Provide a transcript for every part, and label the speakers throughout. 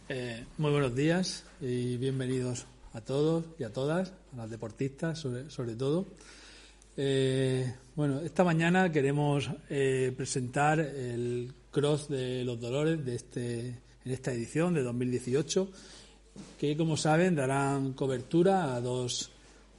Speaker 1: Muy buenos días y bienvenidos a todos y a todas, a las deportistas sobre todo. Bueno, esta mañana queremos presentar el Cross de los Dolores en esta edición de 2018, que como saben darán cobertura a dos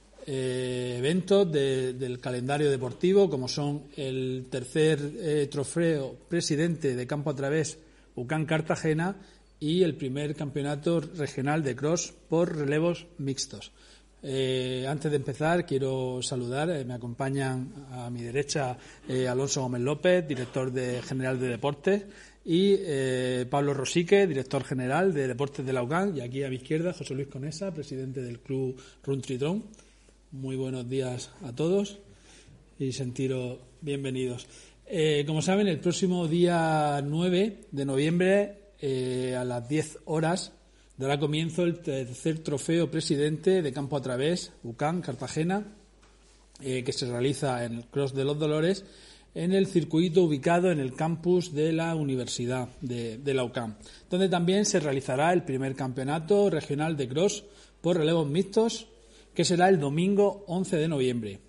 Speaker 1: eventos del calendario deportivo, como son el tercer trofeo presidente de campo a través UCAM Cartagena y el primer campeonato regional de cross por relevos mixtos. Antes de empezar quiero saludar, me acompañan a mi derecha Alonso Gómez López, director general de deportes, y Pablo Rosique, director general de deportes de la UCAM, y aquí a mi izquierda José Luis Conesa, presidente del club Run Triatlón. Muy buenos días a todos y sentiros bienvenidos. Como saben, el próximo día 9 de noviembre a las 10 horas dará comienzo el tercer trofeo presidente de campo a través UCAM Cartagena, que se realiza en el Cross de los Dolores en el circuito ubicado en el campus de la Universidad de la UCAM, donde también se realizará el primer campeonato regional de cross por relevos mixtos, que será el domingo 11 de noviembre.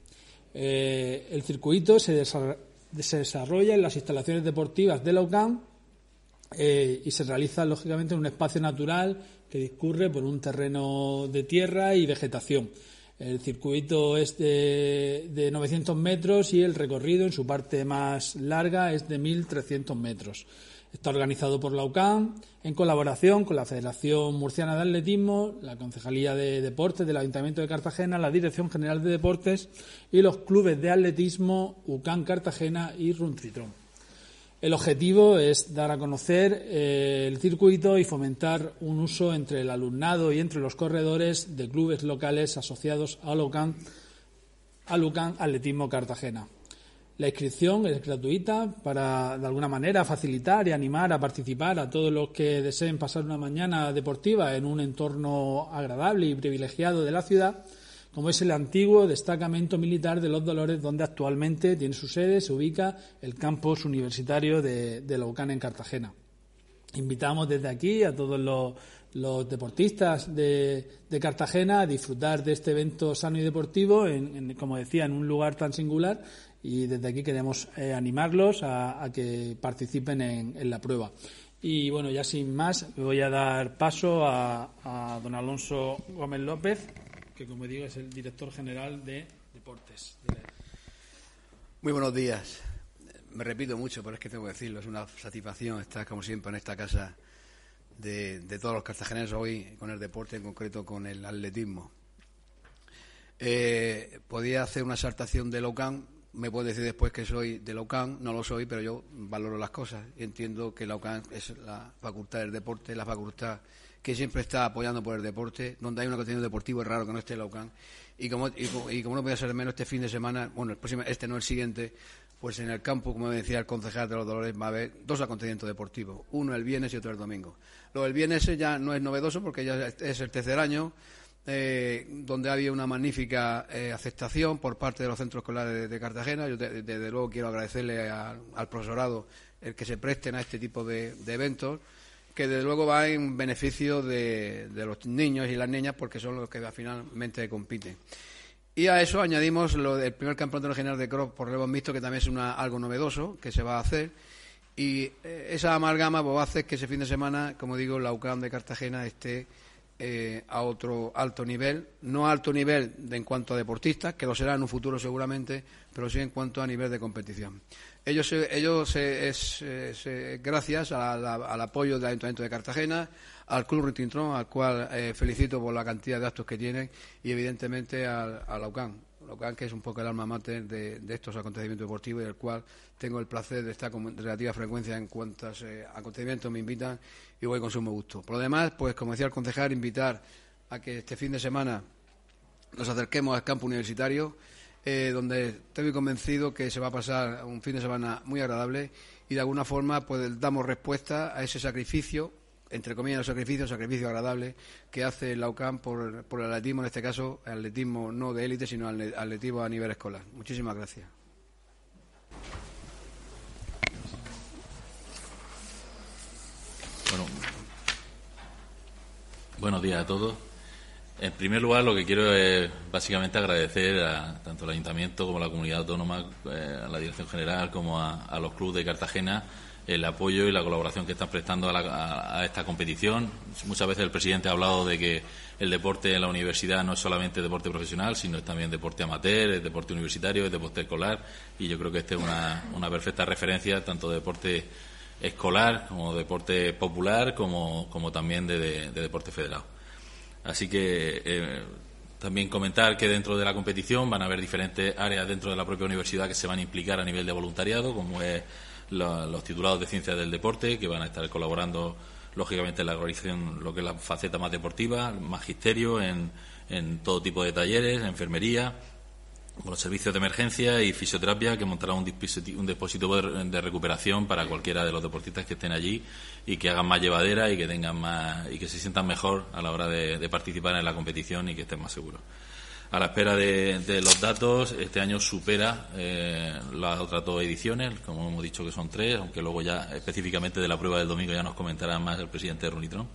Speaker 1: El circuito se desarrolla en las instalaciones deportivas de la UCAM y se realiza lógicamente en un espacio natural que discurre por un terreno de tierra y vegetación. El circuito es de 900 metros y el recorrido en su parte más larga es de 1.300 metros. Está organizado por la UCAM en colaboración con la Federación Murciana de Atletismo, la Concejalía de Deportes del Ayuntamiento de Cartagena, la Dirección General de Deportes y los clubes de atletismo UCAM Cartagena y Run Triatlón. El objetivo es dar a conocer el circuito y fomentar un uso entre el alumnado y entre los corredores de clubes locales asociados al UCAM Atletismo Cartagena. La inscripción es gratuita para, de alguna manera, facilitar y animar a participar a todos los que deseen pasar una mañana deportiva en un entorno agradable y privilegiado de la ciudad, como es el antiguo destacamento militar de Los Dolores, donde actualmente tiene su sede, se ubica el campus universitario de la UCAM en Cartagena. Invitamos desde aquí a todos los deportistas de Cartagena a disfrutar de este evento sano y deportivo, como decía, en un lugar tan singular, y desde aquí queremos animarlos a que participen en la prueba. Y bueno, ya sin más, voy a dar paso a don Alonso Gómez López, que como digo es el director general de deportes.
Speaker 2: Muy buenos días. Me repito mucho, pero es que tengo que decirlo, es una satisfacción estar como siempre en esta casa de todos los cartageneses hoy con el deporte, en concreto con el atletismo. Podía hacer una exaltación de la UCAM, me puede decir después que soy de la UCAM, no lo soy, pero yo valoro las cosas y entiendo que la UCAM es la facultad del deporte, la facultad que siempre está apoyando por el deporte. Donde hay un contenido deportivo es raro que no esté la UCAM. Y como no podía ser menos, este fin de semana, bueno, el próximo, no el siguiente, pues en el campo, como decía el concejal de Los Dolores, va a haber dos acontecimientos deportivos, uno el viernes y otro el domingo. Lo del viernes ya no es novedoso porque ya es el tercer año, donde había una magnífica aceptación por parte de los centros escolares de Cartagena. Yo desde luego quiero agradecerle al profesorado el que se presten a este tipo de eventos, que desde luego va en beneficio de los niños y las niñas, porque son los que finalmente compiten. Y a eso añadimos lo del primer campeonato regional de cross por relevos mixtos, que también es algo novedoso que se va a hacer. Y esa amalgama va a hacer que ese fin de semana, como digo, la UCAM de Cartagena esté a otro alto nivel, no alto nivel en cuanto a deportistas, que lo será en un futuro seguramente, pero sí en cuanto a nivel de competición. Ellos gracias al apoyo del Ayuntamiento de Cartagena, al Club Run Triatlón, al cual felicito por la cantidad de actos que tienen, y evidentemente a la UCAM, que es un poco el alma mater de estos acontecimientos deportivos, y del cual tengo el placer de estar con relativa frecuencia en cuantos acontecimientos me invitan, y voy con sumo gusto. Por lo demás, pues como decía el concejal, invitar a que este fin de semana nos acerquemos al campo universitario, donde estoy convencido que se va a pasar un fin de semana muy agradable, y de alguna forma pues damos respuesta a ese sacrificio, entre comillas sacrificio agradable, que hace la UCAM por el atletismo, en este caso el atletismo no de élite, sino el atletismo a nivel escolar. Muchísimas gracias.
Speaker 3: Bueno, Buenos días a todos. En primer lugar, lo que quiero es básicamente agradecer a tanto al Ayuntamiento como a la Comunidad Autónoma, a la Dirección General, como a los clubes de Cartagena, el apoyo y la colaboración que están prestando a esta competición. Muchas veces el presidente ha hablado de que el deporte en la universidad no es solamente deporte profesional, sino es también deporte amateur, es deporte universitario, es deporte escolar, y yo creo que esta es una perfecta referencia, tanto de deporte escolar como deporte popular, como también de deporte federado. Así que también comentar que dentro de la competición van a haber diferentes áreas dentro de la propia universidad que se van a implicar a nivel de voluntariado, como es los titulados de Ciencias del Deporte, que van a estar colaborando lógicamente en la organización, lo que es la faceta más deportiva, magisterio en todo tipo de talleres, enfermería, con los servicios de emergencia y fisioterapia, que montará un dispositivo de recuperación para cualquiera de los deportistas que estén allí y que hagan más llevadera y que tengan más y que se sientan mejor a la hora de participar en la competición y que estén más seguros. A la espera de los datos, este año supera las otras 2 ediciones, como hemos dicho que son 3, aunque luego ya específicamente de la prueba del domingo ya nos comentará más el presidente de Runitrón.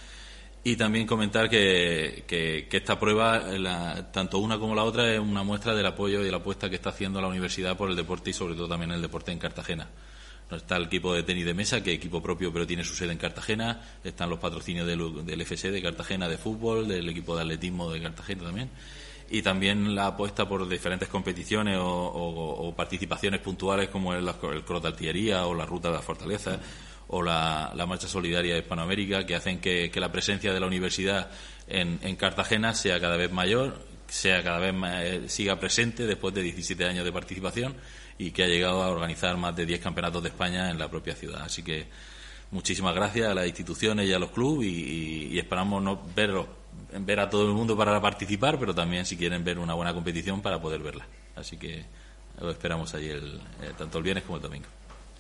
Speaker 3: Y también comentar que esta prueba, tanto una como la otra, es una muestra del apoyo y de la apuesta que está haciendo la universidad por el deporte y sobre todo también el deporte en Cartagena. Está el equipo de tenis de mesa, que es equipo propio pero tiene su sede en Cartagena. Están los patrocinios del FC de Cartagena de fútbol, del equipo de atletismo de Cartagena también. Y también la apuesta por diferentes competiciones o participaciones puntuales como el cross de artillería o la ruta de la fortaleza o la marcha solidaria de Hispanoamérica, que hacen que la presencia de la universidad en Cartagena sea cada vez mayor, sea cada vez más, siga presente después de 17 años de participación y que ha llegado a organizar más de 10 campeonatos de España en la propia ciudad. Así que muchísimas gracias a las instituciones y a los clubes y esperamos ver a todo el mundo para participar, pero también si quieren ver una buena competición para poder verla. Así que lo esperamos allí tanto el viernes como el domingo.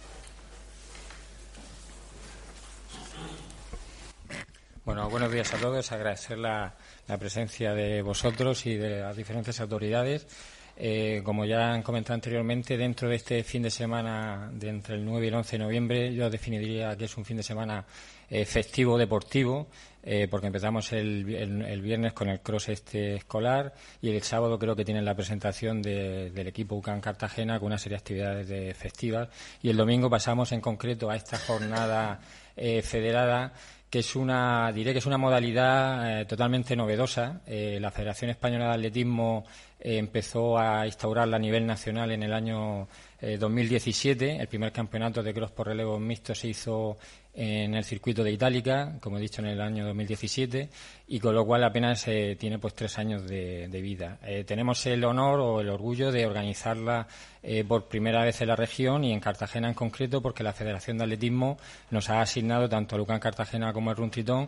Speaker 4: Bueno, buenos días a todos. Agradecer la presencia de vosotros y de las diferentes autoridades. Como ya han comentado anteriormente, dentro de este fin de semana de entre el 9 y el 11 de noviembre, yo definiría que es un fin de semana festivo deportivo, porque empezamos el viernes con el cross escolar y el sábado creo que tienen la presentación del equipo UCAM Cartagena con una serie de actividades festivas, y el domingo pasamos en concreto a esta jornada federada, que es una modalidad totalmente novedosa. La Federación Española de Atletismo empezó a instaurarla a nivel nacional en el año 2017. El primer campeonato de cross por relevo mixto se hizo en el circuito de Itálica, como he dicho, en el año 2017, y con lo cual apenas tiene 3 años de vida. Tenemos el honor o el orgullo de organizarla por primera vez en la región y en Cartagena en concreto, porque la Federación de Atletismo nos ha asignado tanto al UCAM Cartagena como al Run Tritón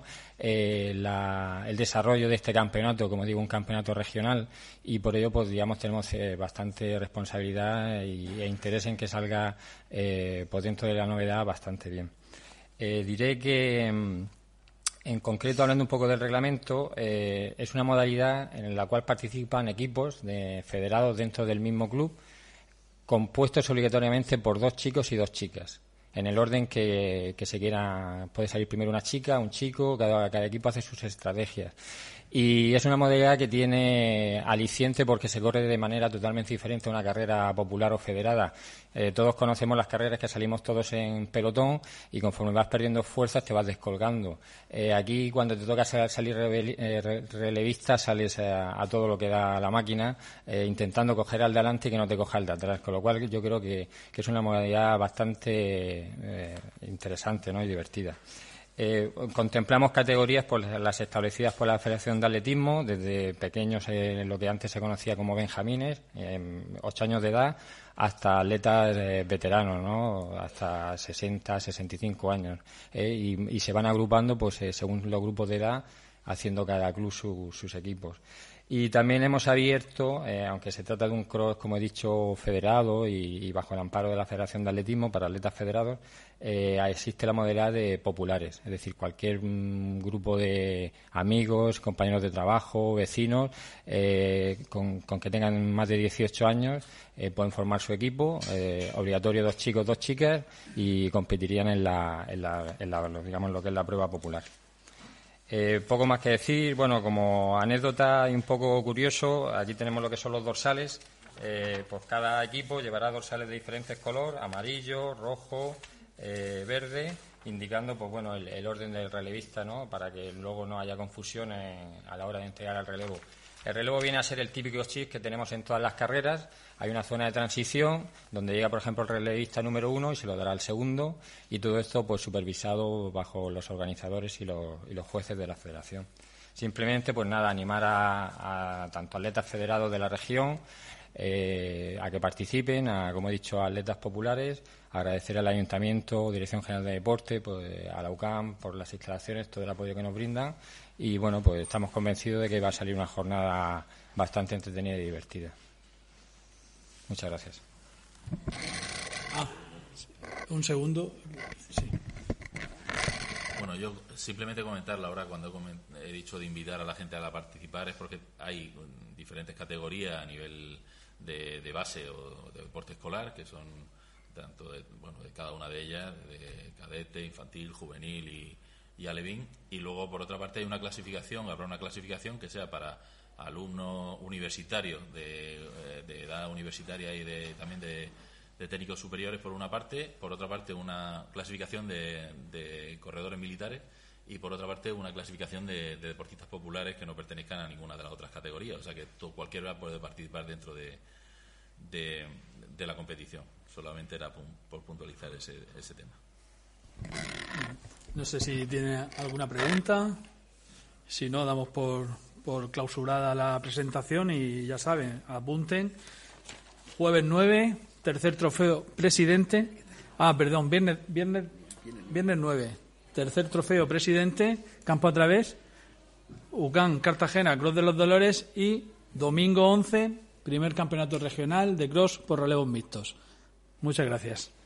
Speaker 4: el desarrollo de este campeonato, como digo, un campeonato regional, y por ello tenemos bastante responsabilidad e interés en que salga dentro de la novedad bastante bien. Diré que, en concreto, hablando un poco del reglamento, es una modalidad en la cual participan equipos federados dentro del mismo club, compuestos obligatoriamente por 2 chicos y 2 chicas. En el orden que se quiera, puede salir primero una chica, un chico, cada equipo hace sus estrategias. Y es una modalidad que tiene aliciente porque se corre de manera totalmente diferente a una carrera popular o federada. Todos conocemos las carreras que salimos todos en pelotón y conforme vas perdiendo fuerzas te vas descolgando. Aquí, cuando te toca salir relevista, sales a todo lo que da la máquina, intentando coger al de adelante y que no te coja el de atrás. Con lo cual yo creo que es una modalidad bastante interesante, ¿no?, y divertida. Contemplamos categorías las establecidas por la Federación de Atletismo, desde pequeños, lo que antes se conocía como benjamines, 8 años de edad, hasta atletas veteranos, ¿no?, hasta 60, 65 años. Y se van agrupando según los grupos de edad, haciendo cada club sus equipos. Y también hemos abierto, aunque se trata de un cross, como he dicho, federado y bajo el amparo de la Federación de Atletismo para atletas federados, existe la modalidad de populares, es decir, cualquier grupo de amigos, compañeros de trabajo, vecinos, con que tengan más de 18 años, pueden formar su equipo, obligatorio 2 chicos, 2 chicas, y competirían en digamos, lo que es la prueba popular. Poco más que decir. Bueno, como anécdota y un poco curioso, aquí tenemos lo que son los dorsales. Pues cada equipo llevará dorsales de diferentes colores, amarillo, rojo, verde, indicando pues bueno el orden del relevista, ¿no? Para que luego no haya confusión a la hora de entregar el relevo. El relevo viene a ser el típico chip que tenemos en todas las carreras. Hay una zona de transición donde llega, por ejemplo, el relevista número 1 y se lo dará al segundo, y todo esto pues supervisado bajo los organizadores y los jueces de la federación. Simplemente, pues nada, animar a tanto atletas federados de la región a que participen, como he dicho, a atletas populares, agradecer al Ayuntamiento, Dirección General de Deporte, pues, a la UCAM por las instalaciones, todo el apoyo que nos brindan, y bueno, pues estamos convencidos de que va a salir una jornada bastante entretenida y divertida. Muchas gracias.
Speaker 1: Un segundo. Sí.
Speaker 3: Bueno, yo simplemente comentarlo ahora, cuando he dicho de invitar a la gente a participar, es porque hay diferentes categorías a nivel de base o de deporte escolar, que son tanto de cada una de ellas, de cadete, infantil, juvenil y alevín, y luego por otra parte habrá una clasificación que sea para alumnos universitarios de edad universitaria y también de técnicos superiores por una parte, por otra parte una clasificación de corredores militares y por otra parte una clasificación de deportistas populares que no pertenezcan a ninguna de las otras categorías, o sea que cualquiera puede participar dentro de la competición. Solamente era por puntualizar ese tema.
Speaker 1: No sé si tiene alguna pregunta. Si no, damos por clausurada la presentación y ya saben, apunten. Jueves 9, tercer trofeo presidente. Viernes 9, tercer trofeo presidente, campo a través, UCAM Cartagena, Cross de los Dolores, y domingo 11, primer campeonato regional de cross por relevos mixtos. Muchas gracias.